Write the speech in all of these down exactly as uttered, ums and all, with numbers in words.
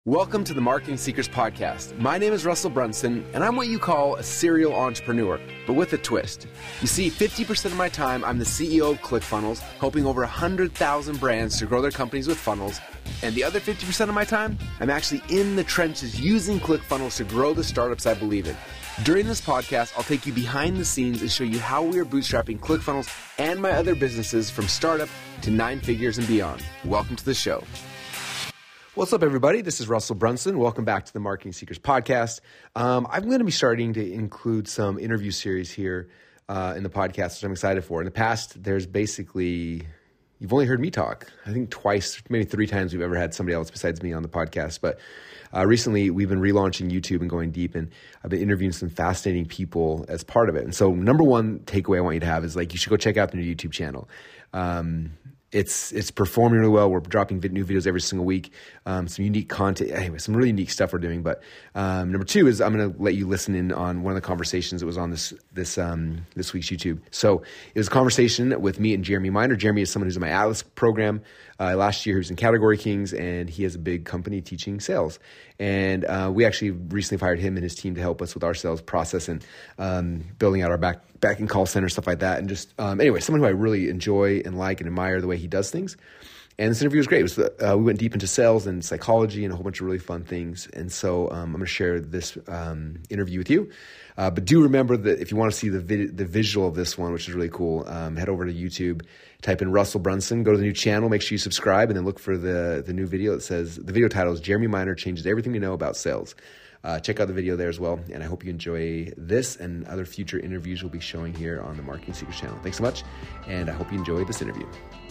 Welcome to the Marketing Secrets Podcast. My name is Russell Brunson, and I'm what you call a serial entrepreneur, but with a twist. You see, fifty percent of my time, I'm the C E O of ClickFunnels, helping over one hundred thousand brands to grow their companies with funnels. And the other fifty percent of my time, I'm actually in the trenches using ClickFunnels to grow the startups I believe in. During this podcast, I'll take you behind the scenes and show you how we are bootstrapping ClickFunnels and my other businesses from startup to nine figures and beyond. Welcome to the show. What's up, everybody? This is Russell Brunson. Welcome back to the Marketing Secrets Podcast. Um, I'm going to be starting to include some interview series here uh, in the podcast, which I'm excited for. In the past, there's basically, you've only heard me talk. I think twice, maybe three times we've ever had somebody else besides me on the podcast. But uh, recently, we've been relaunching YouTube and going deep, and I've been interviewing some fascinating people as part of it. And so number one takeaway I want you to have is like, you should go check out the new YouTube channel. Um, It's it's performing really well. We're dropping new videos every single week. Um, some unique content. Anyway, some really unique stuff we're doing. But um, number two is I'm going to let you listen in on one of the conversations that was on this this um, this week's YouTube. So it was a conversation with me and Jeremy Miner. Jeremy is someone who's in my Atlas program. Uh, last year he was in Category Kings, and he has a big company teaching sales. And uh, we actually recently hired him and his team to help us with our sales process and um, building out our back back in call center, stuff like that. And just um, anyway, someone who I really enjoy and like and admire the way he does things. And this interview was great. It was, uh, we went deep into sales and psychology and a whole bunch of really fun things. And so um, I'm going to share this um, interview with you. Uh, but do remember that if you want to see the vid- the visual of this one, which is really cool, um, head over to YouTube, type in Russell Brunson, go to the new channel, make sure you subscribe, and then look for the, the new video that says, the video title is Jeremy Miner Changes Everything You Know About Sales. Uh, check out the video there as well. And I hope you enjoy this and other future interviews we'll be showing here on the Marketing Secrets channel. Thanks so much. And I hope you enjoy this interview.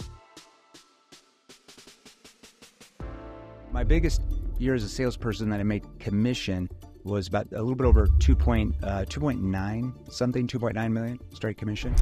My biggest year as a salesperson that I made commission was about a little bit over two point nine something, two point nine million straight commission.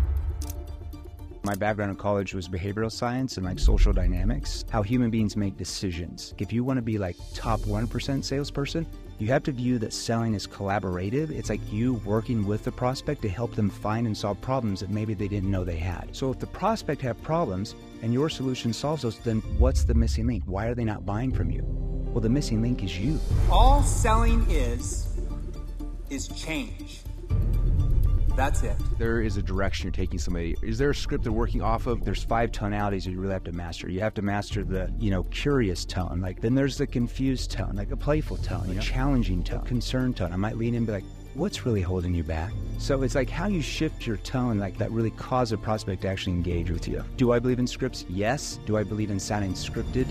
My background in college was behavioral science and like social dynamics, how human beings make decisions. If you want to be like top one percent salesperson, you have to view that selling is collaborative. It's like you working with the prospect to help them find and solve problems that maybe they didn't know they had. So if the prospect have problems and your solution solves those, then what's the missing link? Why are they not buying from you? Well, the missing link is you. All selling is, is change. That's it. There is a direction you're taking somebody. Is there a script they're working off of? There's five tonalities that you really have to master. You have to master the, you know, curious tone. Like then there's the confused tone, like a playful tone, a challenging tone, a concerned tone. I might lean in and be like, what's really holding you back? So it's like how you shift your tone, like that really cause a prospect to actually engage with you. Do I believe in scripts? Yes. Do I believe in sounding scripted?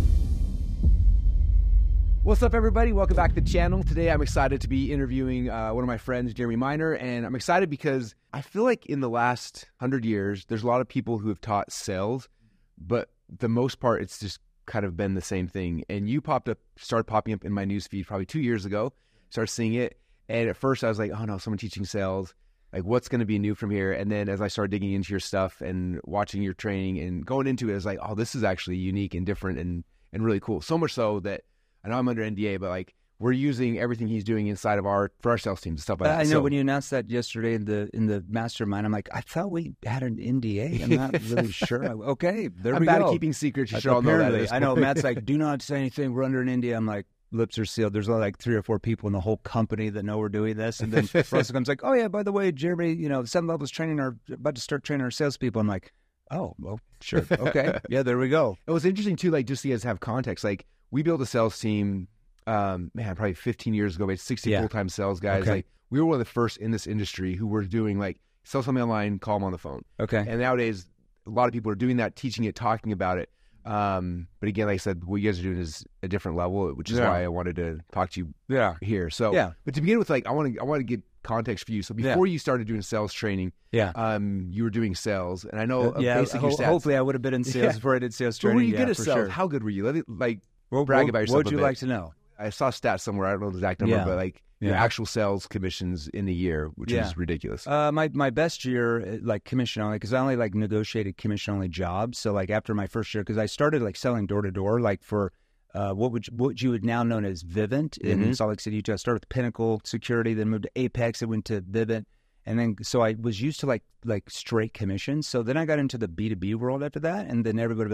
What's up, everybody? Welcome back to the channel. Today, I'm excited to be interviewing uh, one of my friends, Jeremy Miner, and I'm excited because I feel like in the last hundred years, there's a lot of people who have taught sales, but the most part, it's just kind of been the same thing. And you popped up, started popping up in my newsfeed probably two years ago, started seeing it, and at first I was like, oh no, someone teaching sales, like what's going to be new from here? And then as I started digging into your stuff and watching your training and going into it, I was like, oh, this is actually unique and different and and really cool. So much so that I know I'm under N D A, but like we're using everything he's doing inside of our for our sales team and stuff like that. I know so, when you announced that yesterday in the in the mastermind, I'm like, I thought we had an N D A. I'm not really sure. Okay, there I'm we bad go. at keeping secrets. You should all know that. I know Matt's like, do not say anything. We're under an N D A. I'm like, lips are sealed. There's like three or four people in the whole company that know we're doing this, and then Russell comes like, oh yeah, by the way, Jeremy, you know, Seven Levels training our about to start training our salespeople. I'm like, oh well, sure, okay, yeah, there we go. It was interesting too, like just so you guys have context. Like we built a sales team. Um, man, probably fifteen years ago, we had sixty Yeah. full-time sales guys. Okay. Like we were one of the first in this industry who were doing like sell something online, call them on the phone. Okay. And nowadays, a lot of people are doing that, teaching it, talking about it. Um, but again, like I said, what you guys are doing is a different level, which is Yeah. why I wanted to talk to you Yeah. here. So, Yeah. but to begin with, like I want to, I want to get context for you. So before you started doing sales training, Yeah. um, you were doing sales, and I know uh, yeah. basically Ho- your stats. hopefully, I would have been in sales Yeah. before I did sales But training. were you yeah, good at for sales? sure. How good were you? Let me like Well, brag what, about yourself. What would a you bit. like to know? I saw stats somewhere. I don't know the exact number, Yeah. but like your Yeah. actual sales commissions in the year, which Yeah. is ridiculous. Uh, my my best year, uh, like commission only, because I only like negotiated commission only jobs. So like after my first year, because I started like selling door to door, like for uh, what would you, what you would now known as Vivint in Mhm. Salt Lake City, Utah. I started with Pinnacle Security, then moved to Apex, and went to Vivint, and then so I was used to like like straight commissions. So then I got into the B two B world after that, and then everybody would be like,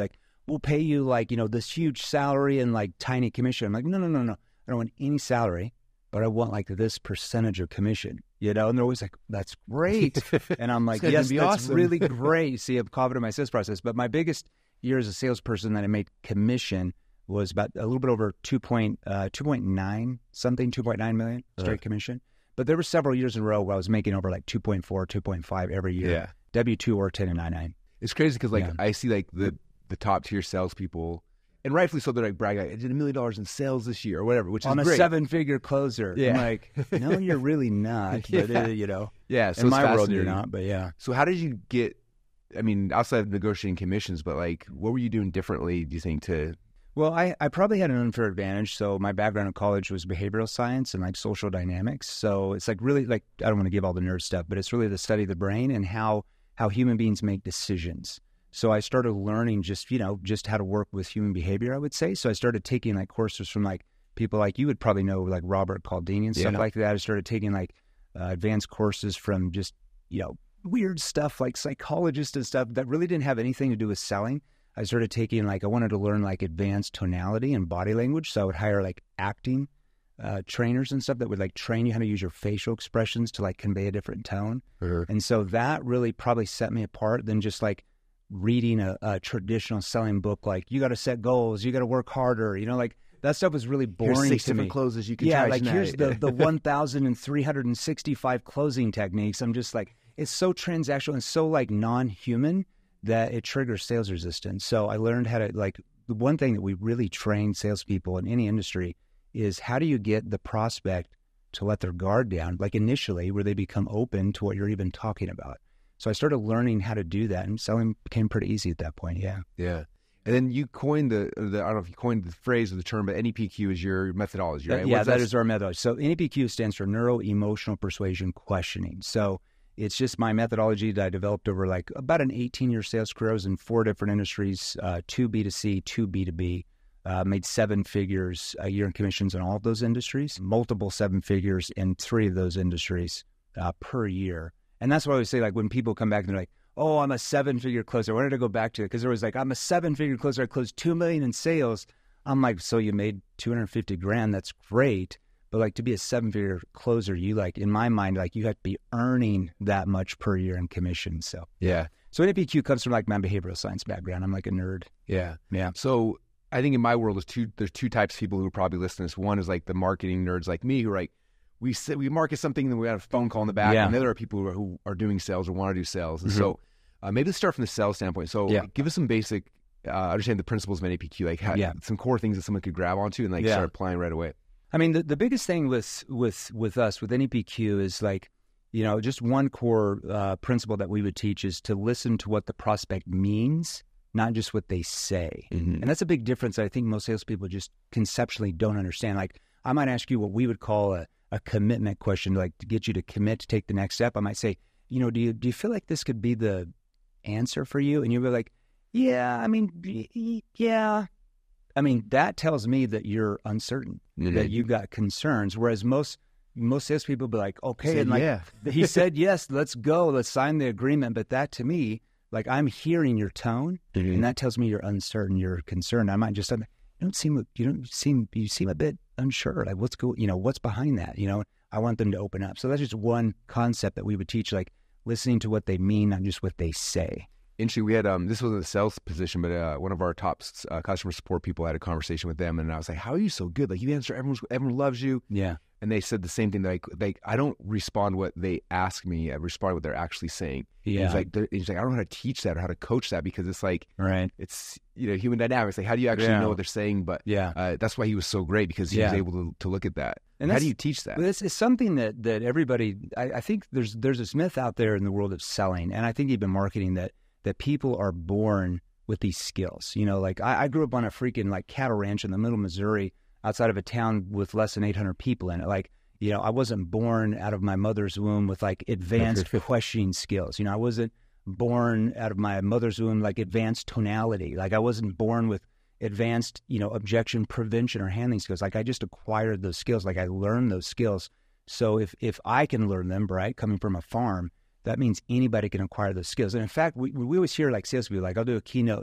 we'll pay you like, you know, this huge salary and like tiny commission. I'm like, no, no, no, no. I don't want any salary, but I want like this percentage of commission, you know? And they're always like, that's great. And I'm like, yes, be that's awesome. really great. You see, I'm confident in my sales process. But my biggest year as a salesperson that I made commission was about a little bit over two point, uh, two point nine something, two point nine million straight uh. commission. But there were several years in a row where I was making over like two point four, two point five every year. Yeah. W two or ten and ninety-nine. It's crazy because like Yeah. I see like the the top tier salespeople, and rightfully so, they're like brag, like, I did a million dollars in sales this year or whatever, which I'm is a great. seven figure closer. Yeah. I'm like, no, you're really not. But Yeah. uh, you know, Yeah, so in it's my world, fascinating. you're not. But yeah. So how did you get? I mean, outside of negotiating commissions, but like, what were you doing differently? Do you think to? Well, I, I probably had an unfair advantage. So my background in college was behavioral science and like social dynamics. So it's like really like, I don't want to give all the nerd stuff, but it's really the study of the brain and how, how human beings make decisions. So I started learning just, you know, just how to work with human behavior, I would say. So I started taking like courses from like people like you would probably know, like Robert Cialdini and stuff Yeah. like that. I started taking like uh, advanced courses from just, you know, weird stuff like psychologists and stuff that really didn't have anything to do with selling. I started taking like, I wanted to learn like advanced tonality and body language. So I would hire like acting uh, trainers and stuff that would like train you how to use your facial expressions to like convey a different tone. Uh-huh. And so that really probably set me apart than just like reading a, a traditional selling book. Like you got to set goals, you got to work harder, you know, like that stuff was really boring Here's six to different me. closes you can Yeah, try like tonight. here's the, the one thousand three hundred sixty-five closing techniques. I'm just like, it's so transactional and so like non-human that it triggers sales resistance. So I learned how to like, the one thing that we really train salespeople in any industry is how do you get the prospect to let their guard down, like initially where they become open to what you're even talking about. So I started learning how to do that and selling became pretty easy at that point. Yeah. Yeah. And then you coined the, the, I don't know if you coined the phrase or the term, but N E P Q is your methodology, right? That- yeah, What's that is our methodology. So N E P Q stands for Neuro Emotional Persuasion Questioning. So it's just my methodology that I developed over like about an eighteen-year sales career. I was in four different industries, uh, two B two C, two B two B. Uh, made seven figures a year in commissions in all of those industries, multiple seven figures in three of those industries uh, per year. And that's what I always say, like when people come back and they're like, oh, I'm a seven-figure closer. I wanted to go back to it because there was like, I'm a seven-figure closer. I closed two million dollars in sales. I'm like, so you made two hundred fifty grand. That's great. But like to be a seven-figure closer, you like, in my mind, like you have to be earning that much per year in commission. So, Yeah. so N E P Q comes from like my behavioral science background. I'm like a nerd. Yeah. Yeah. So I think in my world, there's two, there's two types of people who are probably listening to this. One is like the marketing nerds like me who are like, we say, we market something, then we have a phone call in the back. Yeah. And the other are people who are, who are doing sales or want to do sales. And Mhm. so uh, maybe let's start from the sales standpoint. So Yeah. give us some basic, uh, understand the principles of N E P Q, like how, Yeah. some core things that someone could grab onto and like Yeah. start applying right away. I mean, the, the biggest thing with, with, with us, with N E P Q is like, you know, just one core uh, principle that we would teach is to listen to what the prospect means, not just what they say. Mm-hmm. And that's a big difference that I think most salespeople just conceptually don't understand. Like I might ask you what we would call a, a commitment question, like to get you to commit to take the next step. I might say, you know, do you, do you feel like this could be the answer for you? And you'll be like, yeah, I mean, y- y- yeah. I mean, that tells me that you're uncertain, Mhm. that you've got concerns. Whereas most most salespeople be like, okay, Said and like yeah. he said yes, let's go, let's sign the agreement. But that to me, like I'm hearing your tone, Mhm. and that tells me you're uncertain, you're concerned. I might just, you don't seem, you don't seem, you seem a bit unsure. Like what's go, you know, what's behind that? You know, I want them to open up. So that's just one concept that we would teach, like listening to what they mean, not just what they say. Interesting. We had um this wasn't a sales position, but uh, one of our top uh, customer support people had a conversation with them, and I was like, "How are you so good? Like you answer, everyone's everyone loves you." Yeah. And they said the same thing. Like, like I don't respond what they ask me. I respond what they're actually saying. And Yeah. He's like, they're- he's like, I don't know how to teach that or how to coach that because it's like, Right. it's you know human dynamics. Like, how do you actually Yeah. know what they're saying? But Yeah. uh, that's why he was so great because he was Yeah. able to, to look at that. And how that's- do you teach that? Well, it's, it's something that, that everybody, I, I think there's there's this myth out there in the world of selling, and I think even marketing, that that people are born with these skills. You know, like I, I grew up on a freaking like cattle ranch in the middle of Missouri, outside of a town with less than eight hundred people in it. Like, you know, I wasn't born out of my mother's womb with like advanced questioning skills. You know, I wasn't born out of my mother's womb like advanced tonality. Like I wasn't born with advanced, you know, objection prevention or handling skills. Like I just acquired those skills. Like I learned those skills. So if if I can learn them, right, coming from a farm, that means anybody can acquire those skills. And in fact, we we always hear like salespeople, like I'll do a keynote and like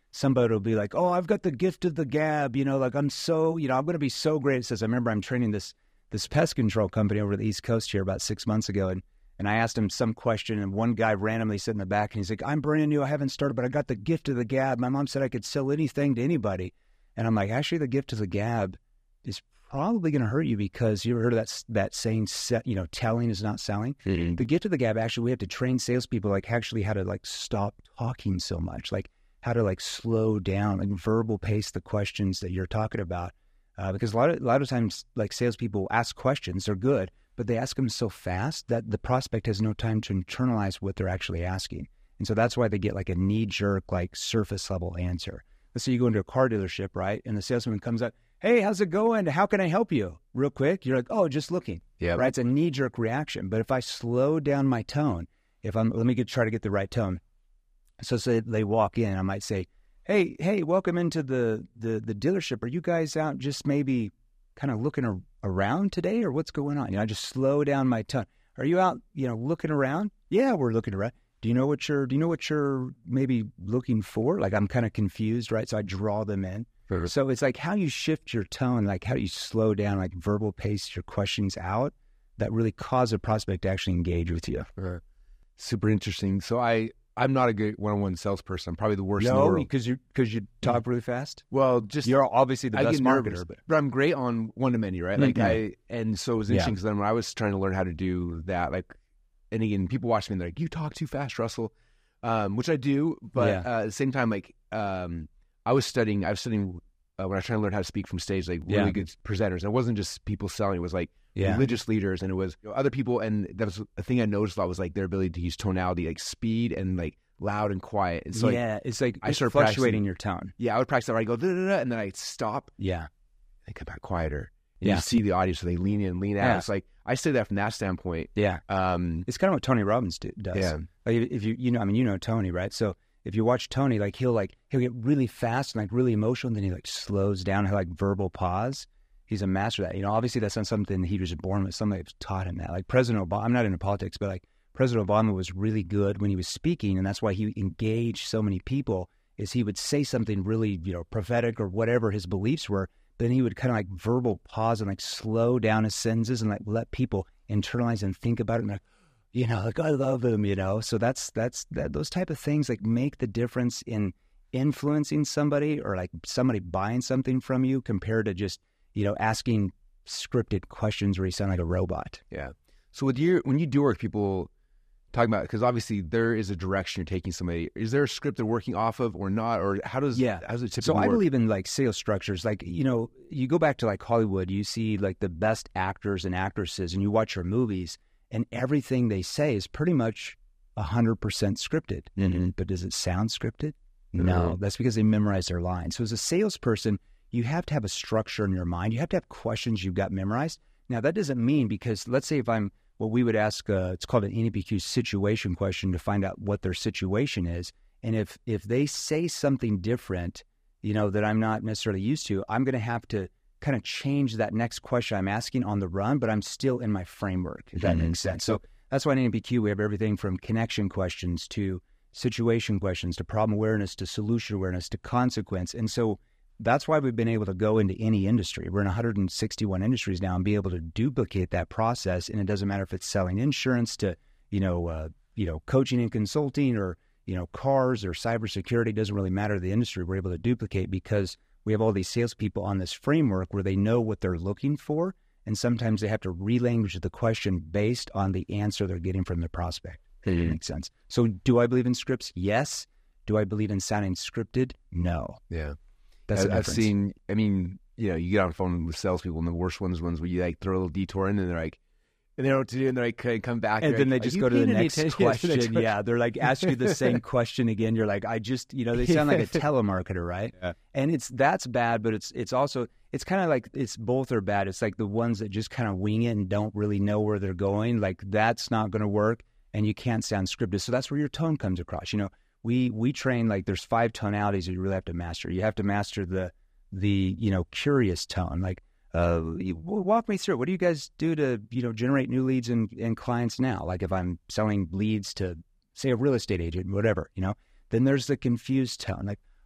somebody will be like, oh, I've got the gift of the gab, you know, like I'm so, you know, I'm going to be so great. It says, I remember I'm training this this pest control company over the East Coast here about six months ago, and and I asked him some question, and one guy randomly sat in the back, and he's like, I'm brand new, I haven't started, but I got the gift of the gab. My mom said I could sell anything to anybody. And I'm like, actually, the gift of the gab is probably going to hurt you, because you ever heard of that, that saying, you know, telling is not selling? Mm-hmm. The gift of the gab, actually, we have to train salespeople, like, actually how to, like, stop talking so much, like, how to, like, slow down, like, verbal pace the questions that you're talking about. Uh, because a lot of a lot of times, like, salespeople ask questions, they're good, but they ask them so fast that the prospect has no time to internalize what they're actually asking. And so that's why they get like a knee-jerk, like surface-level answer. Let's say you go into a car dealership, right? And the salesman comes up, hey, how's it going? How can I help you? Real quick. You're like, oh, just looking. Yeah. Right? It's a knee-jerk reaction. But if I slow down my tone, if I'm, let me get, try to get the right tone. So say they walk in, I might say, hey, hey, welcome into the, the, the dealership. Are you guys out just maybe kind of looking a, around today, or what's going on? You know, I just slow down my tone. Are you out, you know, looking around? Yeah, we're looking around. Do you know what you're, do you know what you're maybe looking for? Like, I'm kind of confused, right? So I draw them in. Sure. So it's like how you shift your tone, like how you slow down, like verbal pace your questions out that really cause a prospect to actually engage with you. Sure. Super interesting. So I, I'm not a good one-on-one salesperson. I'm probably the worst in the No, world. because you because you talk really fast. Well, just You're obviously the I best get marketer, nervous, but but I'm great on one-to-many, right? Like Mhm. I, and so it was interesting because then when I was trying to learn how to do that, like, and again, people watch me and they're like, "You talk too fast, Russell," um, which I do, but Yeah. uh, at the same time, like, um, I was studying. I was studying uh, when I was trying to learn how to speak from stage, like really Yeah. good presenters. And it wasn't just people selling; it was like Yeah. religious leaders, and it was you know, other people. And that was a thing I noticed a lot was like their ability to use tonality, like speed and like loud and quiet. And so, yeah, like, it's like I it's started fluctuating practicing. your tone. yeah, I would practice that. Where I go, da, da, da, and then I stop Yeah, and come back quieter. And Yeah. you see the audience, so they lean in, lean out. Yeah. It's like I say that from that standpoint. yeah. Um, It's kind of what Tony Robbins do, does. Yeah. Like if if you you know, I mean, you know Tony, right? So if you watch Tony, like he'll like he'll get really fast and like really emotional, and then he like slows down, he'll like verbal pause. He's a master of that. You know, obviously that's not something he was born with. Somebody has taught him that. Like President Obama, I'm not into politics, but like President Obama was really good when he was speaking, and that's why he engaged so many people. Is he would say something really, you know, prophetic or whatever his beliefs were, then he would kind of like verbal pause and like slow down his sentences and like let people internalize and think about it and like, you know, like I love him, you know. So that's that's that those type of things like make the difference in influencing somebody or like somebody buying something from you compared to just, you know, asking scripted questions where you sound like a robot. yeah. So with your when you do work, people talking about because obviously there is a direction you're taking somebody. Is there a script they're working off of or not, or how does Yeah. how does it typically So I work? believe in like sales structures. Like, you know, you go back to like Hollywood, you see like the best actors and actresses and you watch their movies and everything they say is pretty much one hundred percent scripted. Mhm. But does it sound scripted? No. No, that's because they memorize their lines. So as a salesperson, you have to have a structure in your mind. You have to have questions you've got memorized. Now, that doesn't mean because let's say if I'm, what we would ask, uh, it's called an N E P Q situation question to find out what their situation is. And if if they say something different, you know, that I'm not necessarily used to, I'm going to have to kind of change that next question I'm asking on the run, but I'm still in my framework, if that Mhm. makes sense. So that's why in N E P Q we have everything from connection questions to situation questions to problem awareness to solution awareness to consequence. And so that's why we've been able to go into any industry. We're in one hundred sixty-one industries now and be able to duplicate that process. And it doesn't matter if it's selling insurance to, you know, uh, you know, coaching and consulting or, you know, cars or cybersecurity. It doesn't really matter the industry. We're able to duplicate because we have all these salespeople on this framework where they know what they're looking for. And sometimes they have to relanguage the question based on the answer they're getting from the prospect. If that makes sense. So do I believe in scripts? Yes. Do I believe in sounding scripted? No. Yeah. That's the I, I've difference. seen. I mean, you know, you get on the phone with salespeople, and the worst ones, ones where you like throw a little detour in, and they're like, and they don't know what to do, and they're like, "Can I come back?" And You're then like, they just "Are go you to the paying any next attention to the next question. Yeah, they're like, ask you the same question again. You're like, I just, you know, they sound like a telemarketer, right? Yeah. And it's that's bad, but it's it's also it's kind of like it's both are bad. It's like the ones that just kind of wing it and don't really know where they're going. Like that's not going to work, and you can't sound scripted. So that's where your tone comes across. You know, we we train like there's five tonalities that you really have to master. You have to master the the you know curious tone, like. Uh, walk me through it. What do you guys do to, you know, generate new leads and, and clients now? Like if I'm selling leads to, say, a real estate agent, whatever, you know, then there's the confused tone. Like,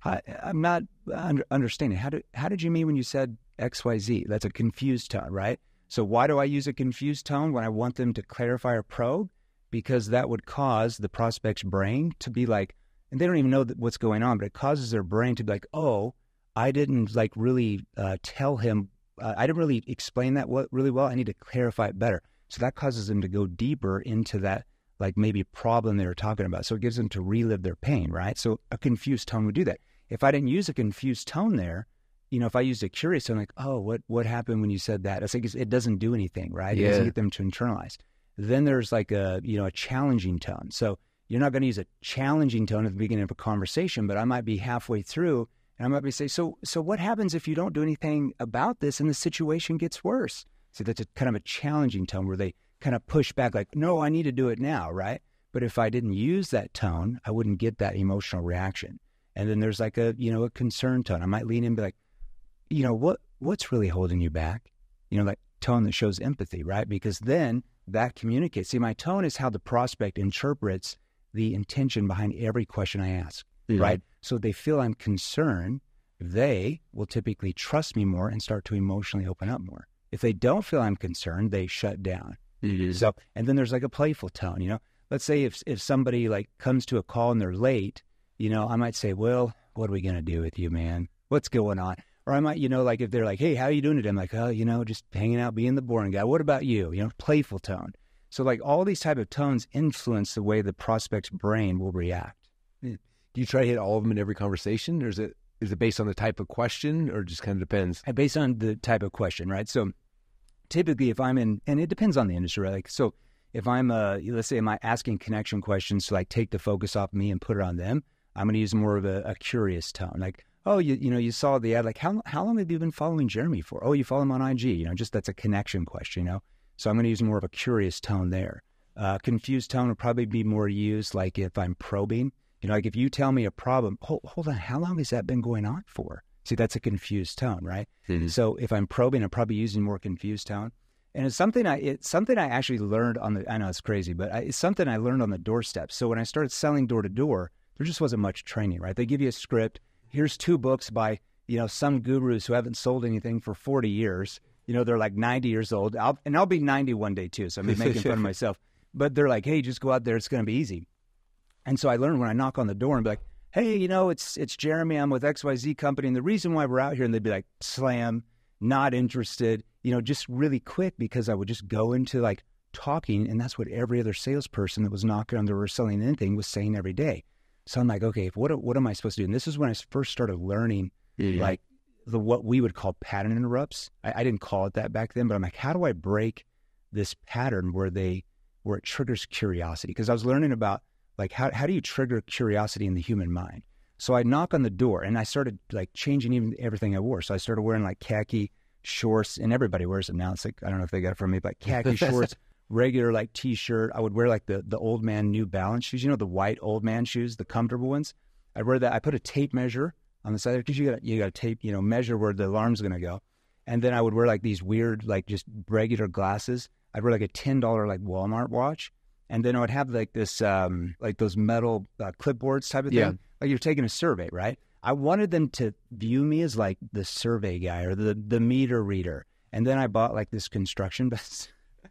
I, I'm not under, understanding. How did how did you mean when you said X Y Z? That's a confused tone, right? So why do I use a confused tone when I want them to clarify or probe? Because that would cause the prospect's brain to be like, and they don't even know what's going on, but it causes their brain to be like, oh, I didn't like really uh, tell him, uh, I didn't really explain that what, really well. I need to clarify it better. So that causes them to go deeper into that, like maybe problem they were talking about. So it gives them to relive their pain, right? So a confused tone would do that. If I didn't use a confused tone there, you know, if I used a curious tone, like, oh, what what happened when you said that? It's like it doesn't do anything, right? Yeah. It doesn't get them to internalize. Then there's like a, you know, a challenging tone. So you're not going to use a challenging tone at the beginning of a conversation, but I might be halfway through and I might be say, so so what happens if you don't do anything about this and the situation gets worse? See, that's a kind of a challenging tone where they kind of push back like, no, I need to do it now, right? But if I didn't use that tone, I wouldn't get that emotional reaction. And then there's like a, you know, a concern tone. I might lean in and be like, you know, what what's really holding you back? You know, like tone that shows empathy, right? Because then that communicates. See, my tone is how the prospect interprets the intention behind every question I ask, mm-hmm. right? So they feel I'm concerned, they will typically trust me more and start to emotionally open up more. If they don't feel I'm concerned, they shut down. Mm-hmm. So, and then there's like a playful tone, you know? Let's say if if somebody like comes to a call and they're late, you know, I might say, well, what are we going to do with you, man? What's going on? Or I might, you know, like if they're like, hey, how are you doing today? I'm like, oh, you know, just hanging out, being the boring guy. What about you? You know, playful tone. So like all these type of tones influence the way the prospect's brain will react. Do you try to hit all of them in every conversation, or is it is it based on the type of question, or just kind of depends? Based on the type of question, right? So typically if I'm in, and it depends on the industry, right? Like, so if I'm, uh, let's say, am I asking connection questions to like take the focus off me and put it on them, I'm going to use more of a, a curious tone. Like, oh, you you know, you saw the ad, like, how how long have you been following Jeremy for? Oh, you follow him on I G, you know, just that's a connection question, you know? So I'm going to use more of a curious tone there. Uh, confused tone would probably be more used like if I'm probing, you know, like if you tell me a problem, hold, hold on, how long has that been going on for? See, that's a confused tone, right? Mm-hmm. So if I'm probing, I'm probably using more confused tone. And it's something I it's something I actually learned on the, I know it's crazy, but I, it's something I learned on the doorstep. So when I started selling door to door, there just wasn't much training, right? They give you a script. Here's two books by, you know, some gurus who haven't sold anything for forty years. You know, they're like ninety years old. I'll, and I'll be ninety one day too, so I'm making fun of myself. But they're like, hey, just go out there. It's going to be easy. And so I learned when I knock on the door and be like, hey, you know, it's it's Jeremy. I'm with X Y Z company. And the reason why we're out here, and they'd be like, slam, not interested, you know, just really quick, because I would just go into like talking. And that's what every other salesperson that was knocking on the door or selling anything was saying every day. So I'm like, okay, what what am I supposed to do? And this is when I first started learning, yeah. like the what we would call pattern interrupts. I, I didn't call it that back then, but I'm like, how do I break this pattern where they where it triggers curiosity? Because I was learning about like how how do you trigger curiosity in the human mind? So I knock on the door and I started like changing even everything I wore. So I started wearing like khaki shorts, and everybody wears them now. It's like I don't know if they got it from me, but khaki shorts. Regular like t-shirt. I would wear like the the old man New Balance shoes, you know, the white old man shoes, the comfortable ones. I wear that. I put a tape measure on the side because you got you got to tape, you know, measure where the alarm's gonna go. And then I would wear like these weird like just regular glasses. I'd wear like a ten dollar like Walmart watch, and then I would have like this um like those metal uh, clipboards type of thing. Yeah. Like you're taking a survey, right? I wanted them to view me as like the survey guy or the the meter reader. And then I bought like this construction vest.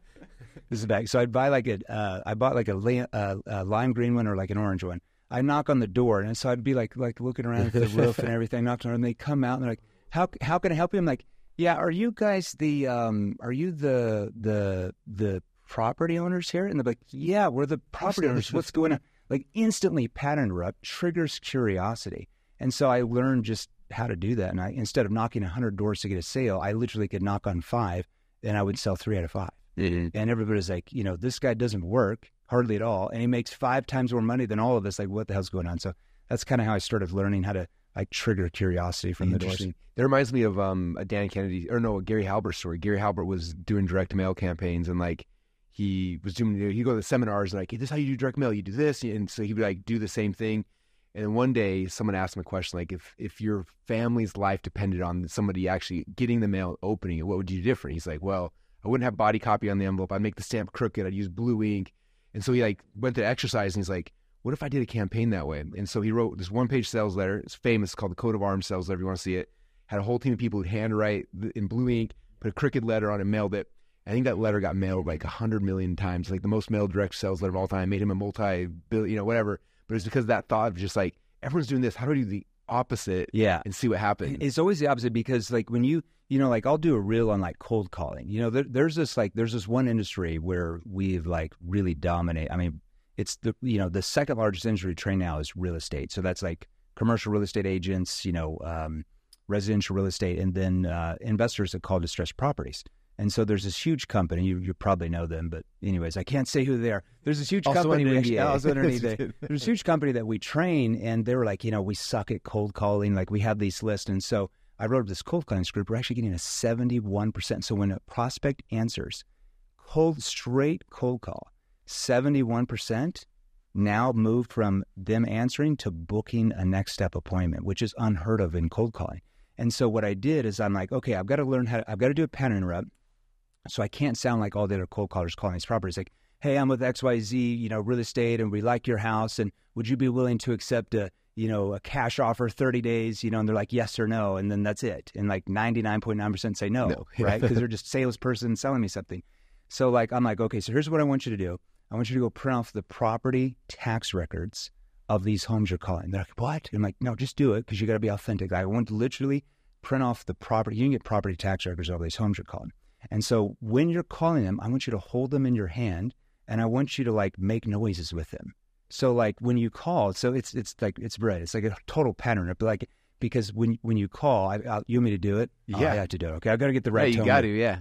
This is back. So I'd buy like a, uh, I bought like a, uh, a lime green one or like an orange one. I knock on the door, and so I'd be like, like looking around at the roof and everything, knocking on, and they come out and they're like, how, how can I help you? I'm like, yeah, are you guys the, um, are you the, the, the property owners here? And they're like, yeah, we're the property owners. What's going on? Like instantly pattern interrupt triggers curiosity. And so I learned just how to do that. And I, instead of knocking a hundred doors to get a sale, I literally could knock on five and I would sell three out of five. Mm-hmm. And everybody's like, you know, this guy doesn't work hardly at all, and he makes five times more money than all of us. Like, what the hell's going on? So that's kind of how I started learning how to like trigger curiosity from the doors. That reminds me of um, a Dan Kennedy, or no, a Gary Halbert story. Gary Halbert was doing direct mail campaigns, and like he was doing, he'd go to the seminars and like, hey, this is how you do direct mail. You do this, and so he would like do the same thing. And then one day, someone asked him a question like, if if your family's life depended on somebody actually getting the mail, opening it, what would you do different? He's like, well, I wouldn't have body copy on the envelope. I'd make the stamp crooked. I'd use blue ink. And so he like went to exercise, and he's like, what if I did a campaign that way? And so he wrote this one-page sales letter. It's famous. It's called the Coat of Arms sales letter, if you want to see it. Had a whole team of people who'd handwrite in blue ink, put a crooked letter on it, and mailed it. I think that letter got mailed like one hundred million times, like the most mailed direct sales letter of all time. Made him a multi-billion, you know, whatever. But it's because of that thought of just like, everyone's doing this. How do I do the opposite yeah. and see what happens? It's always the opposite because like when you, you know, like I'll do a reel on like cold calling. You know, there, there's this like, there's this one industry where we've like really dominate. I mean, it's the, you know, the second largest industry trade now is real estate. So that's like commercial real estate agents, you know, um, residential real estate, and then uh, investors that call distressed properties. And so there's this huge company, you, you probably know them, but anyways, I can't say who they are. There's this huge also company. underneath, yeah, also underneath it. There's a huge company that we train, and they were like, you know, we suck at cold calling. Like we have these lists. And so I wrote this cold calling script. We're actually getting a seventy-one percent. So when a prospect answers cold, straight cold call, seventy-one percent now moved from them answering to booking a next step appointment, which is unheard of in cold calling. And so what I did is I'm like, okay, I've got to learn how to, I've got to do a pattern interrupt. So I can't sound like all the other cold callers calling these properties. Like, hey, I'm with X Y Z, you know, real estate, and we like your house, and would you be willing to accept a, you know, a cash offer, thirty days, you know, and they're like, yes or no, and then that's it. And like ninety-nine point nine percent say no, no. right? Because they're just salesperson selling me something. So like, I'm like, okay, so here's what I want you to do. I want you to go print off the property tax records of these homes you're calling. They're like, what? I'm like, no, just do it because you got to be authentic. I want to literally print off the property. You can get property tax records of these homes you're calling. And so when you're calling them, I want you to hold them in your hand, and I want you to like make noises with them. So like when you call, so it's it's like it's right. It's like a total pattern. But like because when when you call, I, I'll, you want me to do it? Yeah, oh, I have to do it. Okay, I've got to get the right. Yeah, you got to. Yeah.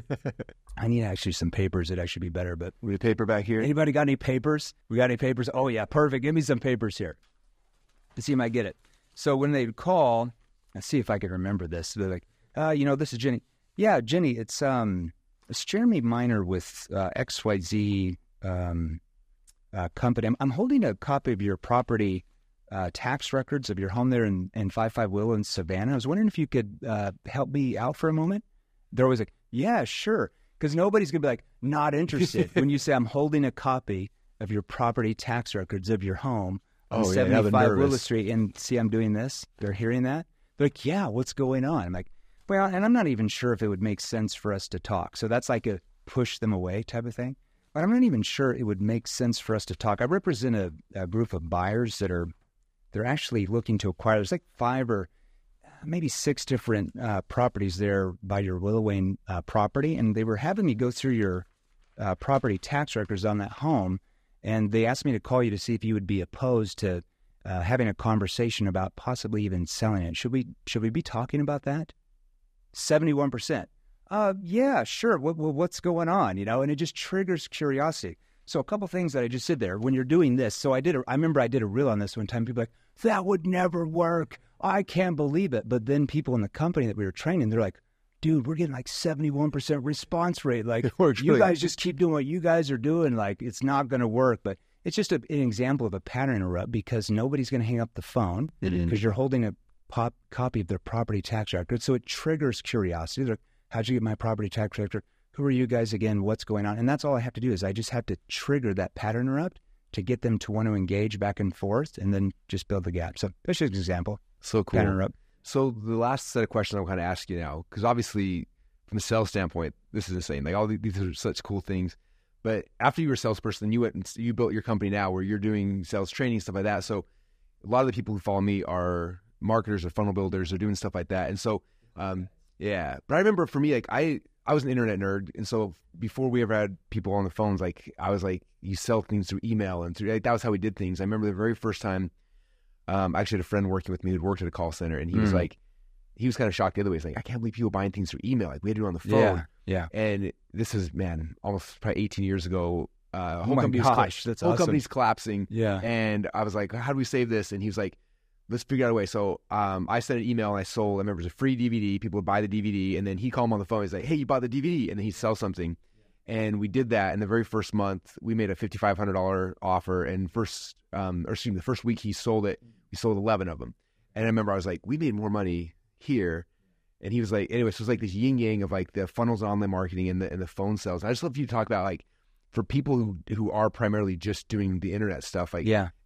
I need actually some papers. It'd actually be better. But we have paper back here. Anybody got any papers? We got any papers? Oh yeah, perfect. Give me some papers here. Let's see if I get it. So when they call, let's see if I can remember this. They're like, uh, you know, this is Jenny. Yeah, Jenny, it's um, it's Jeremy Miner with uh, X Y Z um, uh, company. I'm, I'm holding a copy of your property uh, tax records of your home there in, in five five Willow in Savannah. I was wondering if you could uh, help me out for a moment. They're always like, yeah, sure. Because nobody's going to be like, not interested. When you say, I'm holding a copy of your property tax records of your home on oh, seventy-five yeah, Willow Street, and see I'm doing this, they're hearing that. They're like, yeah, what's going on? I'm like, well, and I'm not even sure if it would make sense for us to talk. So that's like a push them away type of thing. But I'm not even sure it would make sense for us to talk. I represent a, a group of buyers that are, they're actually looking to acquire. There's like five or maybe six different uh, properties there by your Willow Wayne uh, property. And they were having me go through your uh, property tax records on that home. And they asked me to call you to see if you would be opposed to uh, having a conversation about possibly even selling it. Should we, should we be talking about that? seventy-one percent. Uh, yeah, sure. What, what's going on? You know, and it just triggers curiosity. So a couple things that I just did there when you're doing this. So I did, a, I remember I did a reel on this one time. People were like, that would never work. I can't believe it. But then people in the company that we were training, they're like, dude, we're getting like seventy-one percent response rate. Like, you guys just keep doing what you guys are doing. Like, it's not going to work. But it's just a, an example of a pattern interrupt because nobody's going to hang up the phone because mm-hmm. you're holding a pop copy of their property tax record. So it triggers curiosity. They're like, how'd you get my property tax record? Who are you guys again? What's going on? And that's all I have to do is I just have to trigger that pattern interrupt to get them to want to engage back and forth and then just build the gap. So that's just an example. So cool. Pattern interrupt. So the last set of questions I'm going to ask you now, because obviously from a sales standpoint, this is insane. Like all these are such cool things. But after you were a salesperson, you went and you built your company now where you're doing sales training, stuff like that. So a lot of the people who follow me are marketers or funnel builders. They're doing stuff like that. And so, um, yeah. But I remember for me, like I, I was an internet nerd. And so before we ever had people on the phones, like I was like, you sell things through email and through, like, that was how we did things. I remember the very first time, um, I actually had a friend working with me who'd worked at a call center and he mm. was like, he was kind of shocked the other way. He's like, I can't believe people buying things through email. Like we had to do it on the phone. Yeah. yeah. And this is, man, almost probably eighteen years ago. Uh, whole oh my company's gosh, cl- that's whole awesome. company's collapsing. Yeah. And I was like, how do we save this? And he was like, let's figure out a way. So um, I sent an email and I sold, I remember it was a free D V D. People would buy the D V D and then he'd call him on the phone. He's like, hey, you bought the D V D. And then he'd sell something. And we did that. And the very first month, we made a five thousand five hundred dollars offer. And first, um, or excuse me, the first week he sold it, we sold eleven of them. And I remember I was like, we made more money here. And he was like, anyway, so it was like this yin yang of like the funnels online marketing and the and the phone sales. I just love you to talk about like for people who who are primarily just doing the internet stuff, like yeah.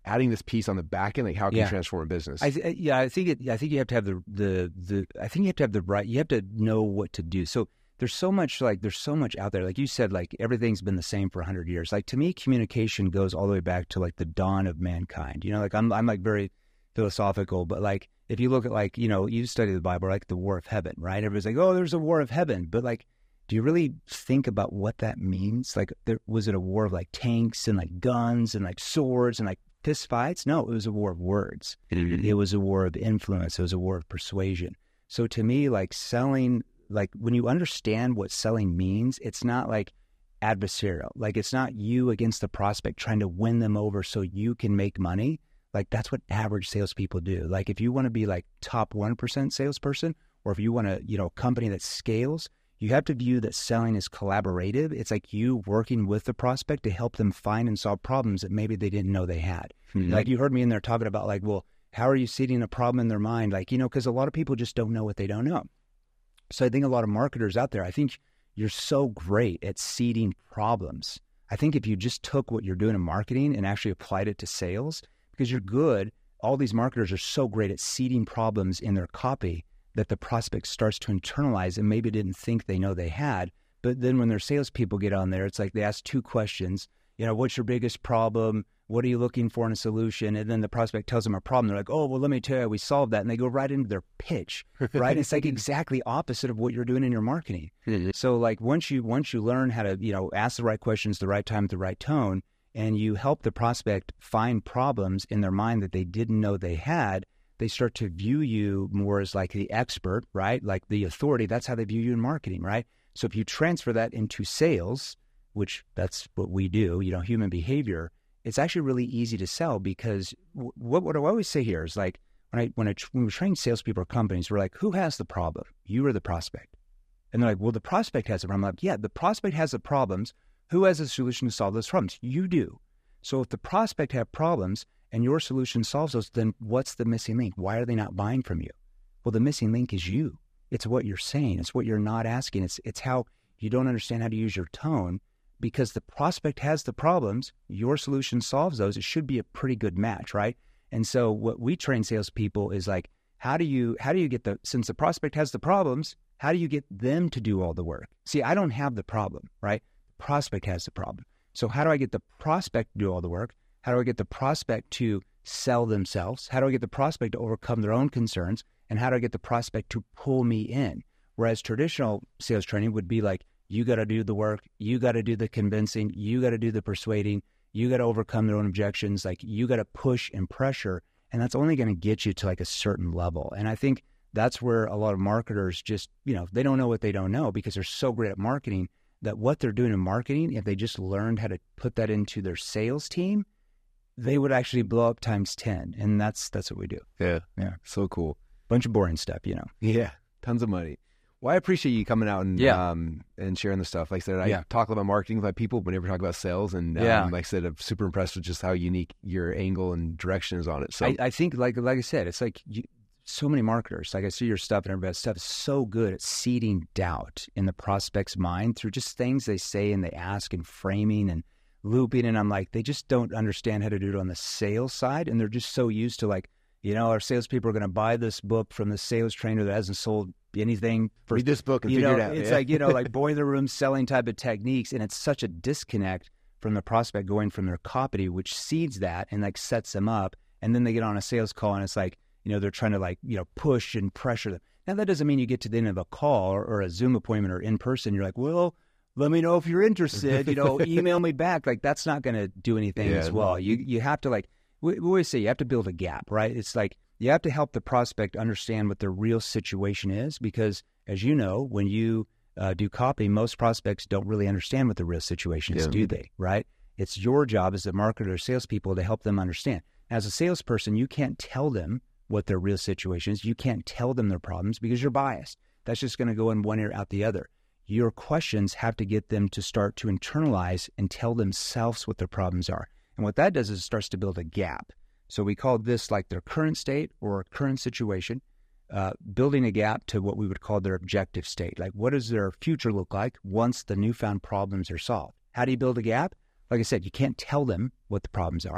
adding this piece on the back end, like how it can Yeah. transform a business. I th- yeah, I think it. I think you have to have the, the the. I think you have to have the right. You have to know what to do. So there's so much like there's so much out there. Like you said, like everything's been the same for a hundred years. Like to me, communication goes all the way back to like the dawn of mankind. You know, like I'm I'm like very philosophical, but like if you look at like you know you study the Bible, like the War of Heaven, right? Everybody's like, oh, there's a War of Heaven, but like, do you really think about what that means? Like, there was it a war of like tanks and like guns and like swords and like fist fights? No, it was a war of words. It was a war of influence. It was a war of persuasion. So to me, like selling, like when you understand what selling means, it's not like adversarial. Like it's not you against the prospect trying to win them over so you can make money. Like that's what average salespeople do. Like if you want to be like top one percent salesperson, or if you want to, you know, company that scales, you have to view that selling is collaborative. It's like you working with the prospect to help them find and solve problems that maybe they didn't know they had. Mm-hmm. Like you heard me in there talking about like, well, how are you seeding a problem in their mind? Like, you know, because a lot of people just don't know what they don't know. So I think a lot of marketers out there, I think you're so great at seeding problems. I think if you just took what you're doing in marketing and actually applied it to sales, because you're good, all these marketers are so great at seeding problems in their copy that the prospect starts to internalize and maybe didn't think they know they had. But then when their salespeople get on there, it's like they ask two questions. You know, what's your biggest problem? What are you looking for in a solution? And then the prospect tells them a problem. They're like, oh, well, let me tell you, we solved that. And they go right into their pitch, right? It's like exactly opposite of what you're doing in your marketing. So like once you once you learn how to, you know, ask the right questions, the right time, at the right tone, and you help the prospect find problems in their mind that they didn't know they had, they start to view you more as like the expert, right? Like the authority. That's how they view you in marketing, right? So if you transfer that into sales, which that's what we do, you know, human behavior, it's actually really easy to sell because what, what I always say here is like, when I, when I, when we train salespeople or companies, we're like, who has the problem? You or the prospect? And they're like, well, the prospect has a problem. I'm like, yeah, the prospect has the problems. Who has a solution to solve those problems? You do. So if the prospect have problems and your solution solves those, then what's the missing link? Why are they not buying from you? Well, the missing link is you. It's what you're saying. It's what you're not asking. It's it's how you don't understand how to use your tone because the prospect has the problems. Your solution solves those. It should be a pretty good match, right? And so what we train salespeople is like, how do you how do you get the, since the prospect has the problems, how do you get them to do all the work? See, I don't have the problem, right? The prospect has the problem. So how do I get the prospect to do all the work? How do I get the prospect to sell themselves? How do I get the prospect to overcome their own concerns? And how do I get the prospect to pull me in? Whereas traditional sales training would be like, you got to do the work, you got to do the convincing, you got to do the persuading, you got to overcome their own objections, like you got to push and pressure, and that's only going to get you to like a certain level. And I think that's where a lot of marketers just, you know, they don't know what they don't know because they're so great at marketing that what they're doing in marketing, if they just learned how to put that into their sales team, they would actually blow up times ten. And that's that's what we do. Yeah. Yeah. So cool. Bunch of boring stuff, you know. Yeah. Tons of money. Well, I appreciate you coming out and Yeah. um, and sharing the stuff. Like I said, I Yeah. talk about marketing with my people, but never talk about sales. And um, Yeah. like I said, I'm super impressed with just how unique your angle and direction is on it. So I, I think, like like I said, it's like you, so many marketers, like I see your stuff and everybody's stuff is so good at seeding doubt in the prospect's mind through just things they say and they ask and framing and looping. And I'm like, they just don't understand how to do it on the sales side. And they're just so used to like, you know, our salespeople are going to buy this book from the sales trainer that hasn't sold anything for read this book and you figure know, it out. It's Yeah. like, you know, like boiler room selling type of techniques. And it's such a disconnect from the prospect going from their copy, which seeds that and like sets them up. And then they get on a sales call and it's like, you know, they're trying to like, you know, push and pressure them. Now, that doesn't mean you get to the end of a call or, or a Zoom appointment or in person. You're like, well, let me know if you're interested, you know, email me back. Like, that's not going to do anything Yeah, as well. no. You you have to like, we, we always say you have to build a gap, right? It's like you have to help the prospect understand what their real situation is because, as you know, when you uh, do copy, most prospects don't really understand what the real situation is, Yeah. do they, right? It's your job as a marketer or salespeople to help them understand. As a salesperson, you can't tell them what their real situation is. You can't tell them their problems because you're biased. That's just going to go in one ear out the other. Your questions have to get them to start to internalize and tell themselves what their problems are. And what that does is it starts to build a gap. So we call this like their current state or current situation, uh, building a gap to what we would call their objective state. Like, what does their future look like once the newfound problems are solved? How do you build a gap? Like I said, you can't tell them what the problems are.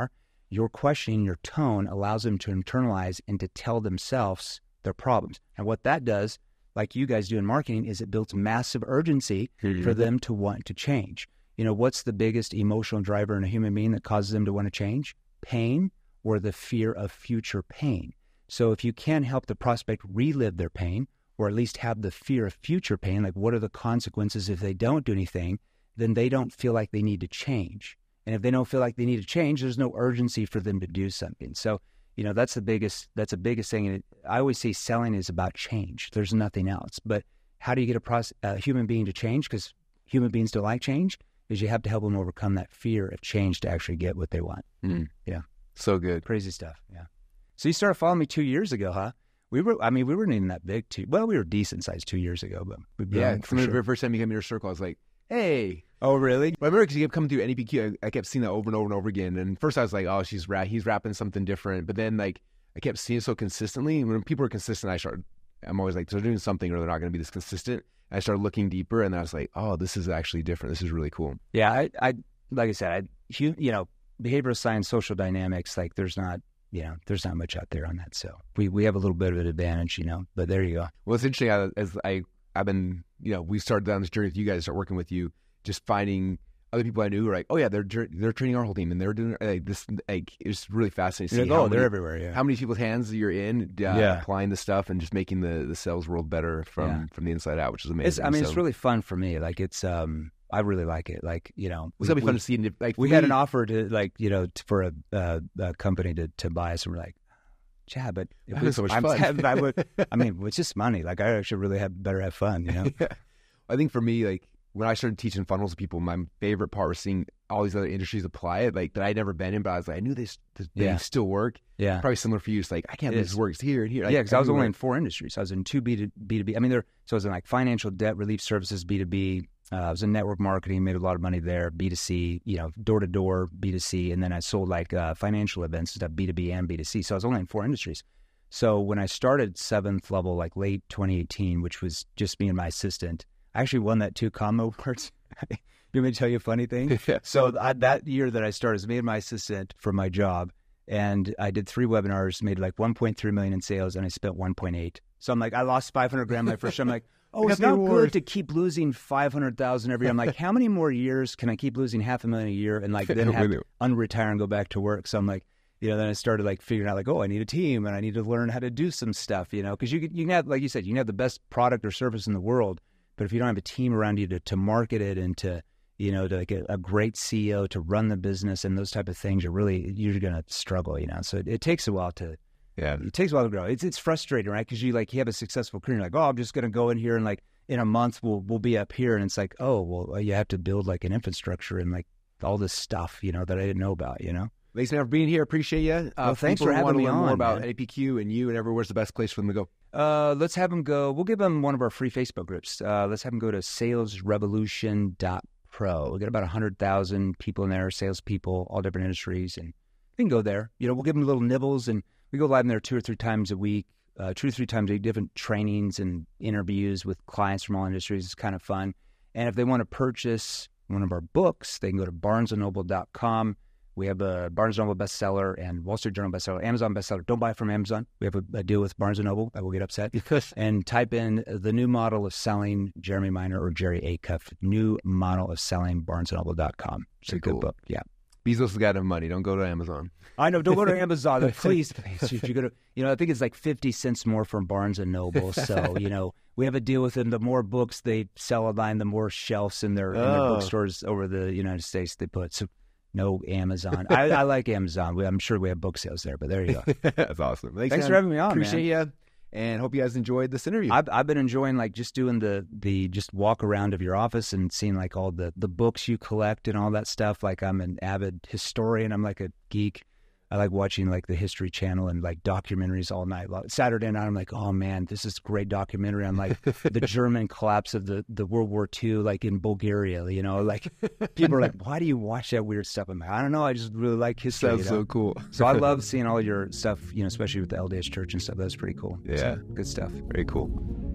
your questioning, your tone allows them to internalize and to tell themselves their problems. And what that does, like you guys do in marketing, is it builds massive urgency mm-hmm. for them to want to change. You know, what's the biggest emotional driver in a human being that causes them to want to change? Pain or the fear of future pain. So if you can help the prospect relive their pain, or at least have the fear of future pain, like what are the consequences if they don't do anything, then they don't feel like they need to change. And if they don't feel like they need to change, there's no urgency for them to do something. So, you know, that's the biggest, that's the biggest thing. And it, I always say selling is about change. There's nothing else. But how do you get a, pros, a human being to change? Because human beings don't like change, is you have to help them overcome that fear of change to actually get what they want. Mm. Yeah. So good. Crazy stuff. Yeah. So you started following me two years ago, huh? We were, I mean, we weren't even that big too. Well, we were decent sized two years ago, but we've grown yeah. for From the sure. very first time you came to your circle, I was like, hey. Oh, really? I remember because you kept coming through N E P Q, I, I kept seeing that over and over and over again. And first I was like, oh, she's rap, he's rapping something different. But then like I kept seeing it so consistently. And when people are consistent, I started, I'm always like, they're doing something or they're not going to be this consistent. And I started looking deeper, and I was like, oh, this is actually different. This is really cool. Yeah, I, I like I said, I, you, you know, behavioral science, social dynamics, like there's not, you know, there's not much out there on that. So we, we have a little bit of an advantage, you know, but there you go. Well, it's interesting I, as I, I've been, you know, we started down this journey with you guys, start working with you, just finding other people I knew who were like, oh yeah, they're they're training our whole team, and they're doing like this. Like it's really fascinating. To see like, how oh, many, they're everywhere. Yeah. How many people's hands you're in, uh, yeah. applying the stuff and just making the, the sales world better from, yeah. from the inside out, which is amazing. It's, I mean, so, it's really fun for me. Like it's, um, I really like it. Like, you know, it's gonna be fun to see. Like we, we had an offer to like, you know, to, for a, uh, a company to, to buy us, and we're like, yeah, but if we, so much I'm, fun. I, would, I mean, it's just money. Like I actually really have better have fun, you know? Yeah. I think for me, like when I started teaching funnels to people, my favorite part was seeing all these other industries apply it, like that I'd never been in, but I was like, I knew they, they yeah. still work. Yeah. Probably similar for you. It's like, I can't believe this works here and here. Like, yeah, because I was only in four industries. I was in two B to B. I mean, there. So I was in like financial debt relief services, B to B. Uh, I was in network marketing, made a lot of money there, B to C, you know, door to door, B to C. And then I sold like uh, financial events, stuff, B to B and B to C. So I was only in four industries. So when I started seventh level, like late twenty eighteen, which was just me and my assistant, I actually won that two combo awards. You want me to tell you a funny thing? Yeah. So I, that year that I started, it was me and my assistant for my job. And I did three webinars, made like one point three million in sales, and I spent one point eight. So I'm like, I lost five hundred grand my first year. I'm like, oh, it's not good to keep losing five hundred thousand every year. I'm like, how many more years can I keep losing half a million a year and like then have to unretire and go back to work? So I'm like, you know, then I started like figuring out like, oh, I need a team and I need to learn how to do some stuff, you know, because you, you can have, like you said, you can have the best product or service in the world, but if you don't have a team around you to, to market it and to, you know, to like a, a great C E O to run the business and those type of things, you're really, you're going to struggle, you know, so it, it takes a while to, yeah, it takes a while to grow. It's, it's frustrating, right? Because you like, you have a successful career, you're like, oh, I'm just going to go in here and like in a month we'll, we'll be up here. And it's like, oh, well, you have to build like an infrastructure and like all this stuff, you know, that I didn't know about, you know? Thanks man for being here. Appreciate you. Uh, well, thanks for having want to me learn on. More about man. N A P Q and you and everywhere's the best place for them to go. Uh, let's have them go. We'll give them one of our free Facebook groups. Uh, let's have them go to sales revolution dot pro. We got about a hundred thousand people in there, salespeople, all different industries, and they can go there. You know, we'll give them little nibbles, and we go live in there two or three times a week, uh, two or three times a week, different trainings and interviews with clients from all industries. It's kind of fun. And if they want to purchase one of our books, they can go to barnes and noble dot com. We have a Barnes and Noble bestseller and Wall Street Journal bestseller, Amazon bestseller. Don't buy it from Amazon. We have a, a deal with Barnes and Noble. I will get upset. And type in The New Model of Selling, Jeremy Miner or Jerry Acuff. New Model of Selling, barnes and noble dot com. It's a good cool. book. Yeah. Bezos has got enough money. Don't go to Amazon. I know. Don't go to Amazon. Please, please. If you go to, you know, I think it's like fifty cents more from Barnes and Noble. So, you know, we have a deal with them. The more books they sell online, the more shelves in their, oh. in their bookstores over the United States they put. So, no Amazon. I, I like Amazon. We, I'm sure we have book sales there, but there you go. That's awesome. Thanks, Thanks man. for having me on, Appreciate man. you. And hope you guys enjoyed this interview. I've, I've been enjoying like just doing the, the just walk around of your office and seeing like all the, the books you collect and all that stuff. Like I'm an avid historian. I'm like a geek. I like watching like the History Channel and like documentaries all night. Saturday night, I'm like, oh man, this is a great documentary on like the German collapse of the, the World War Two, like in Bulgaria, you know, like people are like, why do you watch that weird stuff? I'm like, I don't know. I just really like history. Sounds you know? so cool. So I love seeing all your stuff, you know, especially with the L D S Church and stuff. That's pretty cool. Yeah. So, good stuff. Very cool.